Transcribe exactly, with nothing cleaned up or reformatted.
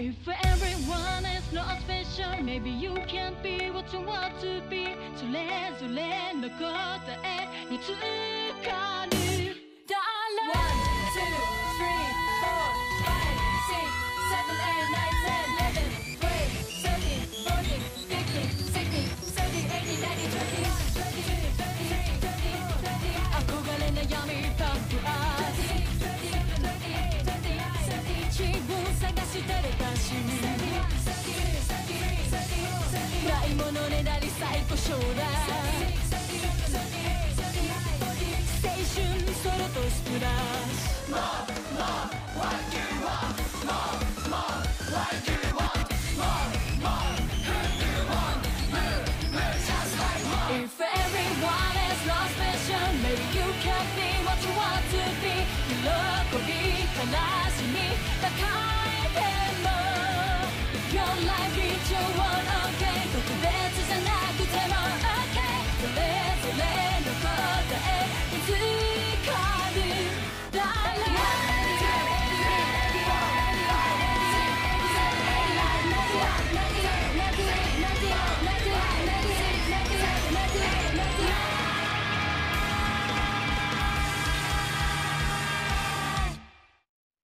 If everyone is not special, maybe you can't be what you want to be. それぞれの答えにつかる。One, two, three, four, five, six, seven, eight, nine, ten, eleven, twelve, thirteen, fourteen, fifteen, sixteen, seventeen, eighteen, nineteen, twenty, twenty-two, twenty-three, twenty-four, twenty-eight 憧れ悩みパンプアップ自分探してるたしないものねだり最高賞だ青春ソロとスプラッシュ More, more, what you want More, more, what you want More, more, who you want Move, move, just like more If everyone is not special Maybe you can be what you want to be 喜び悲しみ抱えても Your life is your own